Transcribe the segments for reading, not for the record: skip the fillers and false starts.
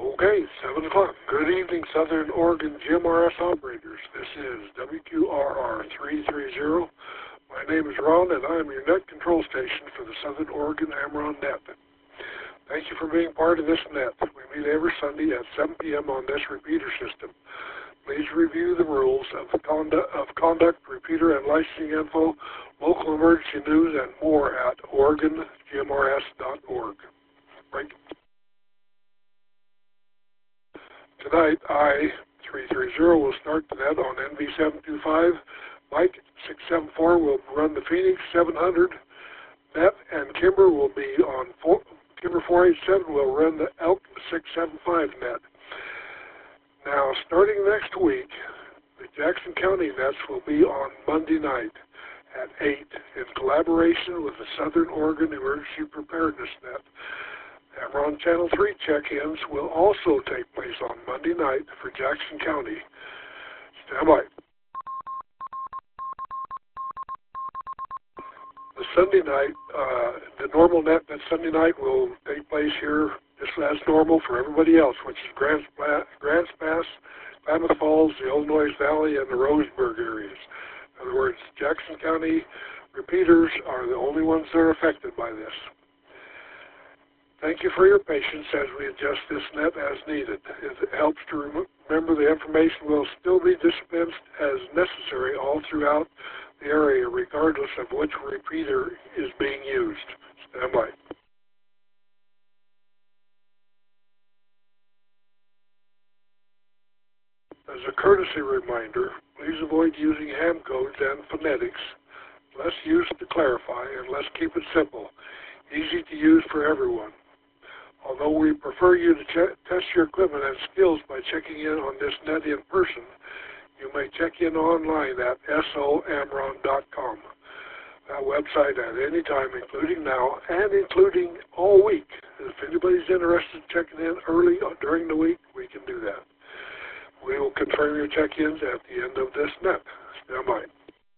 Okay, 7 o'clock. Good evening, Southern Oregon GMRS operators. This is WQRR 330. My name is Ron, and I am your net control station for the Southern Oregon Amron Net. Thank you for being part of this net. We meet every Sunday at 7 p.m. on this repeater system. Please review the rules of conduct, repeater and licensing info, local emergency news, and more at OregonGMRS.org. Break. Tonight, I-330 will start the net on NV725. Mike 674 will run the Phoenix 700 net, and Kimber will be on Kimber 487 will run the Elk 675 net. Now, starting next week, the Jackson County nets will be on Monday night at 8 in collaboration with the Southern Oregon Emergency Preparedness Net. Amron Channel 3 check-ins will also take place on Monday night for Jackson County. Stand by. The Sunday night, the normal net that Sunday night will take place here just as normal for everybody else, which is Grants Pass, Klamath Falls, the Illinois Valley, and the Roseburg areas. In other words, Jackson County repeaters are the only ones that are affected by this. Thank you for your patience as we adjust this net as needed. It helps to remember the information will still be dispensed as necessary all throughout the area, regardless of which repeater is being used. Stand by. As a courtesy reminder, please avoid using ham codes and phonetics. Less use to clarify, and let's keep it simple, easy to use for everyone. Although we prefer you to test your equipment and skills by checking in on this net in person, you may check in online at SOAmron.com. That website at any time, including now and including all week. If anybody's interested in checking in early during the week, we can do that. We will confirm your check-ins at the end of this net. Stand by.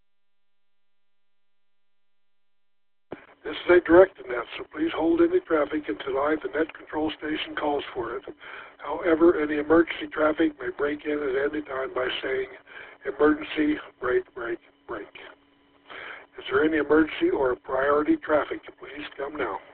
This is a directed net, so please hold any traffic until the net control station calls for it. However, any emergency traffic may break in at any time by saying, emergency, break, break, break. Is there any emergency or priority traffic? Please come now.